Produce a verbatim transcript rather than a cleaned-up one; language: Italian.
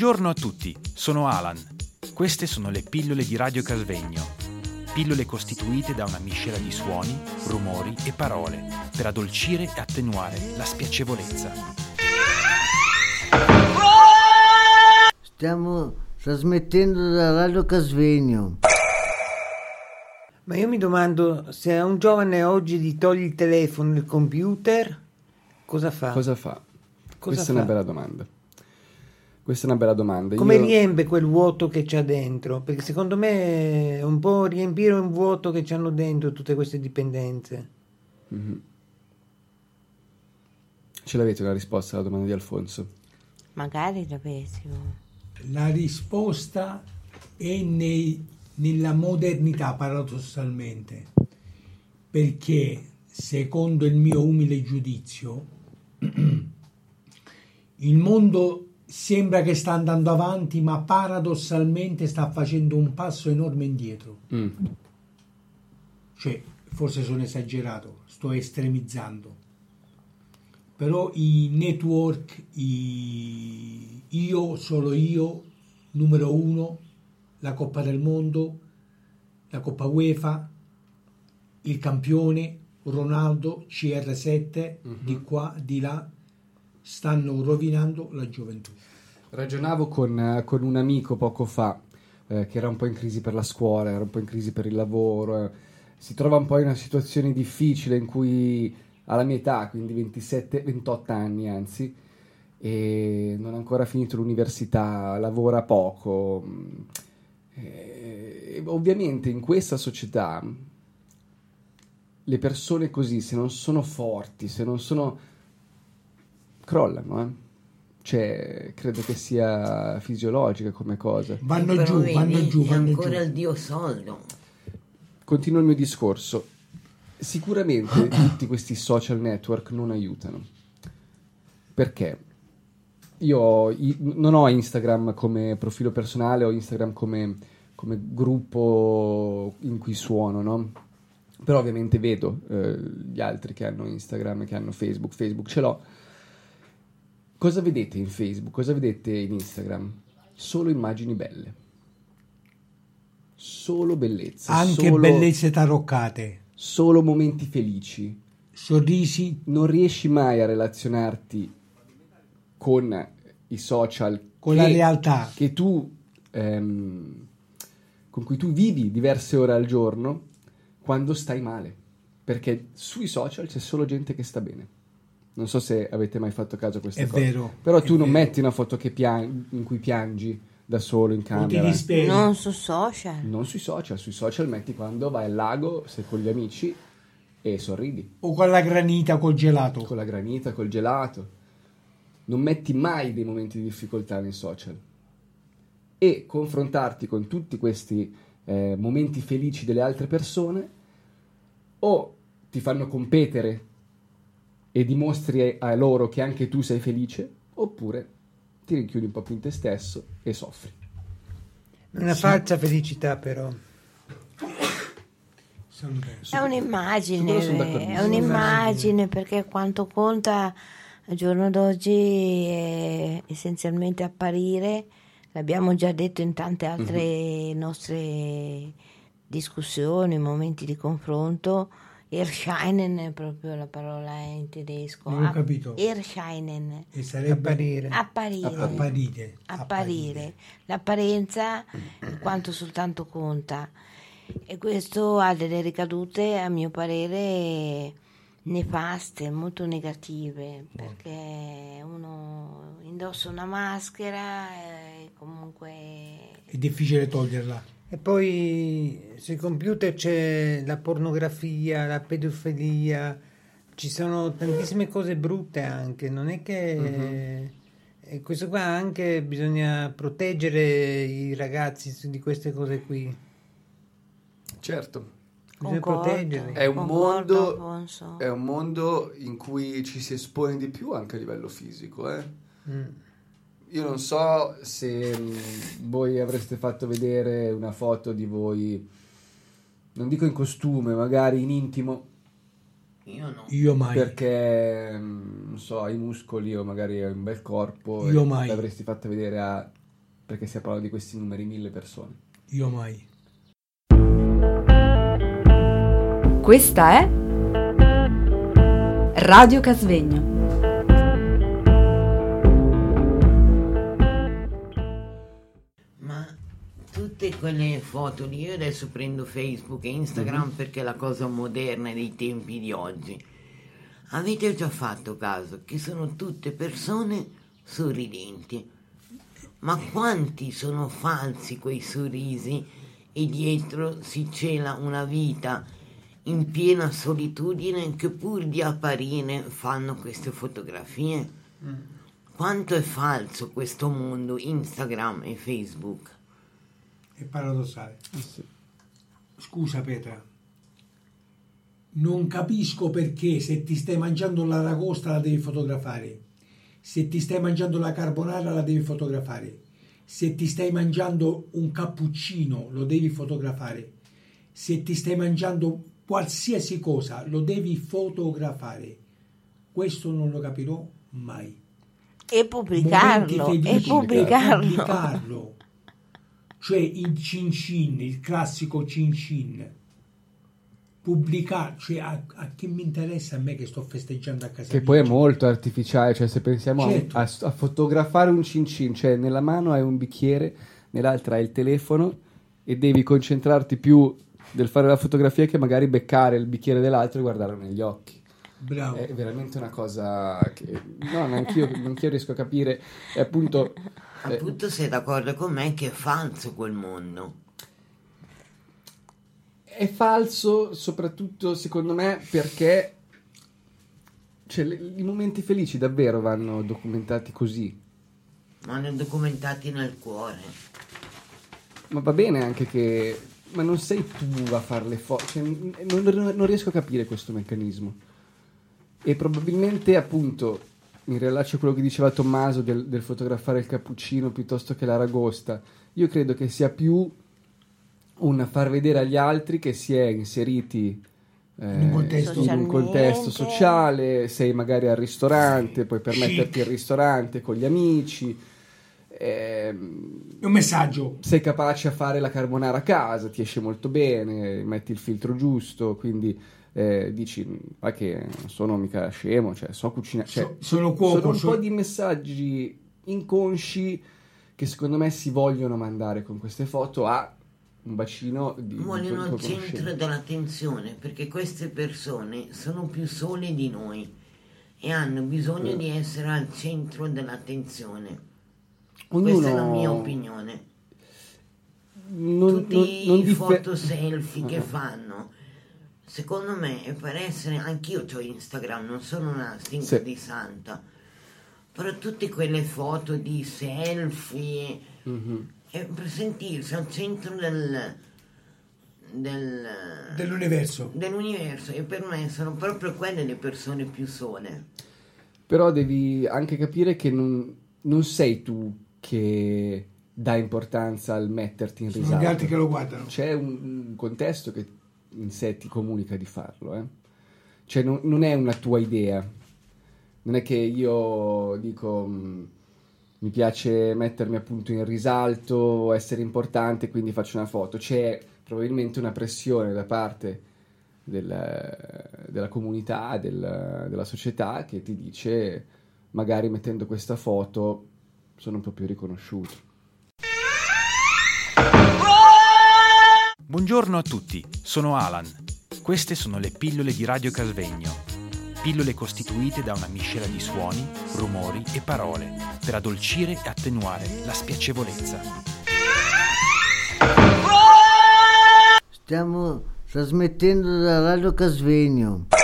Buongiorno a tutti, sono Alan. Queste sono le pillole di Radio Casvegno. Pillole costituite da una miscela di suoni, rumori e parole per addolcire e attenuare la spiacevolezza. Stiamo trasmettendo da Radio Casvegno. Ma io mi domando, se a un giovane oggi gli togli il telefono, il computer, cosa fa? Cosa fa? Cosa Questa fa? è una bella domanda. Questa è una bella domanda. Come Io... riempie quel vuoto che c'ha dentro? Perché secondo me è un po' riempire un vuoto che c'hanno dentro tutte queste dipendenze. Mm-hmm. Ce l'avete una risposta alla domanda di Alfonso? Magari l'avessimo. La risposta è nei, nella modernità, paradossalmente, perché secondo il mio umile giudizio il mondo sembra che sta andando avanti, ma paradossalmente sta facendo un passo enorme indietro. Mm. Cioè, forse sono esagerato, sto estremizzando. Però i network, i io, solo io, numero uno, la Coppa del Mondo, la Coppa UEFA, il campione, Ronaldo, C R sette, mm-hmm. di qua, di là, stanno rovinando la gioventù. Ragionavo con, con un amico poco fa eh, che era un po' in crisi per la scuola, era un po' in crisi per il lavoro, eh. Si trova un po' in una situazione difficile in cui alla mia età, quindi ventisette ventotto anni anzi, e non ha ancora finito l'università, lavora poco. E, ovviamente in questa società le persone così, se non sono forti, se non sono... crollano, eh. Cioè, credo che sia fisiologica come cosa. Vanno giù, vanno giù, vanno giù. Ancora il dio soldo. Continuo il mio discorso. Sicuramente tutti questi social network non aiutano. Perché? Io ho, io non ho Instagram come profilo personale, ho Instagram come, come gruppo in cui suono, no? Però ovviamente vedo eh, gli altri che hanno Instagram, che hanno Facebook. Facebook ce l'ho. Cosa vedete in Facebook? Cosa vedete in Instagram? Solo immagini belle. Solo bellezze. Anche solo, bellezze taroccate. Solo momenti felici. Sorrisi. Non riesci mai a relazionarti con i social. Con che, la realtà. Che tu, ehm, con cui tu vivi diverse ore al giorno quando stai male. Perché sui social c'è solo gente che sta bene. Non so se avete mai fatto caso a queste è cose. Vero, però tu non vero. metti una foto che pian- in cui piangi da solo in camera. Non su social. Non sui social. Sui social metti quando vai al lago, sei con gli amici e sorridi. O con la granita, col gelato. Con la granita, col gelato. Non metti mai dei momenti di difficoltà nei social. E confrontarti con tutti questi eh, momenti felici delle altre persone o ti fanno competere e dimostri a loro che anche tu sei felice, oppure ti rinchiudi un po' più in te stesso e soffri. Una falsa felicità, però. È un'immagine, è un'immagine, perché quanto conta al giorno d'oggi è essenzialmente apparire. L'abbiamo già detto in tante altre mm-hmm. nostre discussioni, momenti di confronto. Erscheinen è proprio la parola in tedesco. Non ho capito. Erscheinen. E sarebbe apparire. Apparire. Apparire. Apparire. Apparire. L'apparenza quanto soltanto conta. E questo ha delle ricadute, a mio parere, nefaste, molto negative, perché uno indossa una maschera e comunque... È difficile toglierla. E poi sui computer c'è la pornografia, la pedofilia, ci sono tantissime cose brutte anche, non è che... Uh-huh. E questo qua anche bisogna proteggere i ragazzi di queste cose qui. Certo. Bisogna Concordo, proteggerli. È un, concordo, mondo, Alfonso. è un mondo in cui ci si espone di più anche a livello fisico, eh? Mm. Io non so se mh, voi avreste fatto vedere una foto di voi, non dico in costume, magari in intimo. Io no. Io mai. Perché, mh, non so, hai muscoli o magari hai un bel corpo. Io e mai. l'avresti fatta vedere a perché si parla di questi numeri, mille persone. Io mai. Questa è Radio Casvegno. Ma tutte quelle foto lì, io adesso prendo Facebook e Instagram mm-hmm. perché è la cosa moderna dei tempi di oggi. Avete già fatto caso che sono tutte persone sorridenti? Ma quanti sono falsi quei sorrisi e dietro si cela una vita in piena solitudine che pur di apparire fanno queste fotografie? Mm. Quanto è falso questo mondo Instagram e Facebook? È paradossale. Scusa Petra, non capisco perché se ti stai mangiando l'aragosta la devi fotografare, se ti stai mangiando la carbonara la devi fotografare, se ti stai mangiando un cappuccino lo devi fotografare, se ti stai mangiando qualsiasi cosa lo devi fotografare. Questo non lo capirò mai. E pubblicarlo, e pubblicarlo. pubblicarlo. Cioè il cin cin, il classico cin cin. Pubblicare, cioè a, a che mi interessa a me che sto festeggiando a casa che mia, poi è cioè. molto artificiale, cioè se pensiamo certo. a, a, a fotografare un cin cin, cioè nella mano hai un bicchiere, nell'altra hai il telefono e devi concentrarti più del fare la fotografia che magari beccare il bicchiere dell'altro e guardarlo negli occhi. Bravo. È veramente una cosa che no, neanch'io, neanch'io riesco a capire. E appunto appunto eh, sei d'accordo con me che è falso quel mondo? È falso soprattutto secondo me perché cioè, le, i momenti felici davvero vanno documentati così. Vanno documentati nel cuore. Ma va bene anche che ma non sei tu a fare le foto, cioè, non, non riesco a capire questo meccanismo. E probabilmente appunto mi riallaccio a quello che diceva Tommaso del, del fotografare il cappuccino piuttosto che l'aragosta. Io credo che sia più un far vedere agli altri che si è inseriti eh, in, un contesto, in un contesto sociale, sei magari al ristorante, puoi permetterti il ristorante con gli amici. Eh, un messaggio, sei capace a fare la carbonara a casa, ti esce molto bene, metti il filtro giusto, quindi eh, dici ma che non sono mica scemo, cioè so cucinare, cioè, so, sono cuoco, sono un so... po' di messaggi inconsci che secondo me si vogliono mandare con queste foto a un bacino di vogliono il centro dell'attenzione, perché queste persone sono più sole di noi e hanno bisogno eh. di essere al centro dell'attenzione. Ognuno... Questa è la mia opinione. Non, Tutti non, non i differ... foto selfie che fanno, secondo me è per essere, anch'io ho Instagram, non sono una stinca sì. di santa, però tutte quelle foto di selfie mm-hmm. è per sentirsi al centro del, del dell'universo. dell'universo e per me sono proprio quelle le persone più sole. Però devi anche capire che non, non sei tu che dà importanza al metterti in risalto. Sono gli altri che lo guardano. C'è un, un contesto che in sé ti comunica di farlo, eh? Cioè non, non è una tua idea, non è che io dico mh, mi piace mettermi appunto in risalto, essere importante, quindi faccio una foto. C'è probabilmente una pressione da parte del, della comunità, del, della società che ti dice magari mettendo questa foto sono un po' più riconosciuto. Buongiorno a tutti, sono Alan. Queste sono le pillole di Radio Casvegno. Pillole costituite da una miscela di suoni, rumori e parole per addolcire e attenuare la spiacevolezza. Stiamo trasmettendo da Radio Casvegno.